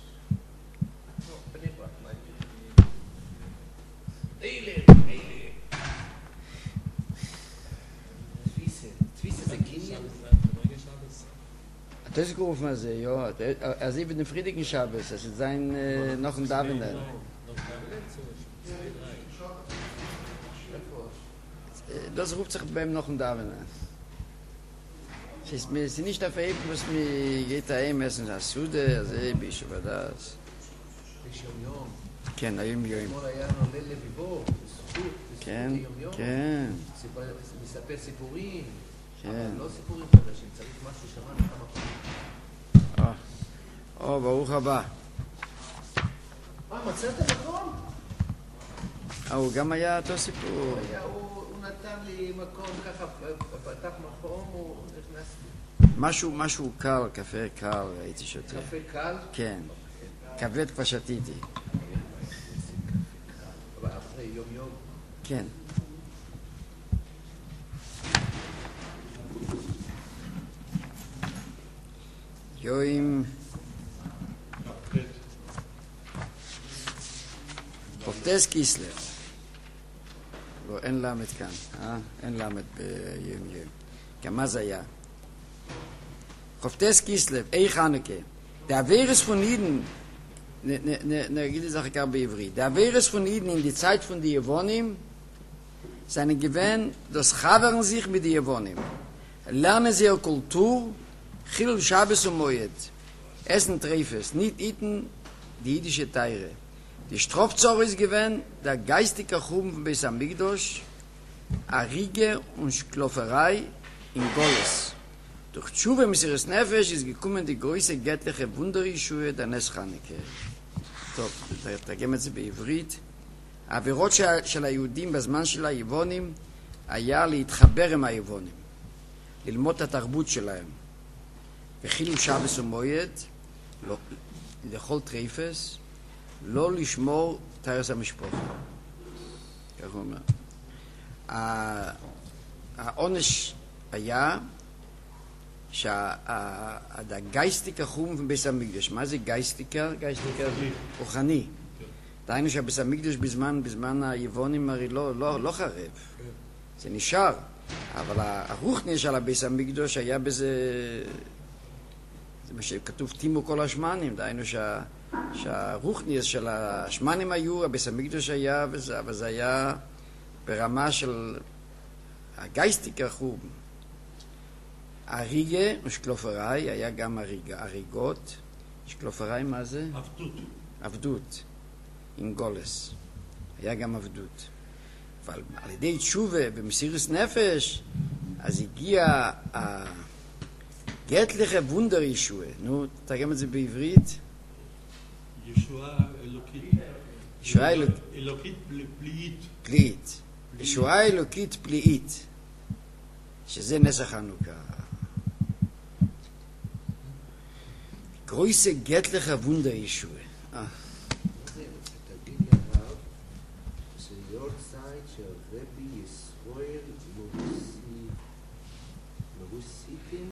Das ist gerufen, also, ja. Also, ich bin den Friedrichen Schabes, das ist sein äh, noch ein Davender. Das ruft sich bei ihm noch ein Davender. Es ist mir ist nicht dafür, was mir geht da ihm essen, das Sude, also, ich bin schon das. יש יום יום. כן, היום יום. אתמול היה נולד לביבו, בזכות, כן, בזכות יום יום. כן, מספר סיפורים. כן. אבל לא סיפורים חדשים, צריך משהו שמענו כמה פעמים. או, ברוך הבא. מה, מצאת מקום? הוא גם היה אותו סיפור. הוא היה- הוא הוא נתן לי מקום, ככה פתח מקום, הוא נכנס משהו, משהו קל, קפה קל, הייתי שותה. קפה קל. כן. כבד כבר שתיתי. אבל אחרי יום יום. כן. יוים חופטס קיסלר. לא, אין למד כאן, אה? אין למד ביום יום. כמה זה היה? חופטס קיסלב, אי חנוכה. Der Averes von Iden, ne, ne, ne, ne, ich sage gar bei Ivri. Der Averes von Iden in die Zeit von die Jevonim, seine Gewinn, das chavern sich mit die Jevonim. Lernen sie ihre Kultur, Chil, Shabbos und Moed. Essen Treffes, nicht iten die jüdische Teire. Die Strafzor ist gewinn, der geistige Chum von Beis Hamikdash, Arige und Schklofferei in Goles. Durch Tshuva Mesiras Nefesh ist gekommen die große göttliche Wunderjeshua der Nes Chaneke. טוב, תרגם את זה בעברית. העבירות של, של היהודים בזמן של היוונים היה להתחבר עם היוונים, ללמוד את התרבות שלהם. וחילול שבס ומועד, לא, לאכול טרייפס, לא לשמור תרס המשפחה. כך הוא אומר. העונש היה שהגייסטיקה חום בביס המקדש. מה זה גייסטיקה? גייסטיקה רוחני. דהיינו שהביס המקדש בזמן, בזמן היוונים הרי לא, לא, לא חרב. זה נשאר. אבל הרוחני של הביס המקדש היה בזה, זה מה שכתוב תימו כל השמנים. דהיינו שה, שהרוחני של השמנים היו, הביס המקדש היה, וזה, אבל זה היה ברמה של הגייסטיקה חום. הריגה ושקלופראי, היה גם הריגה, הריגות. שקלופראי מה זה? עבדות. עבדות, עם גולס. היה גם עבדות. אבל על ידי תשובה במסירות נפש, אז הגיע הגט לך וונדר ישועה. נו, תרגם את זה בעברית. ישועה אלוקית. ישועה אלוקית. אלוקית פלאית. פלאית. ישועה אלוקית פלאית. שזה נס החנוכה. גרויסה גט לך וונדר ישועה. אה. תגיד לי הרב, זה יורצייט של רבי ישראל מוסיטין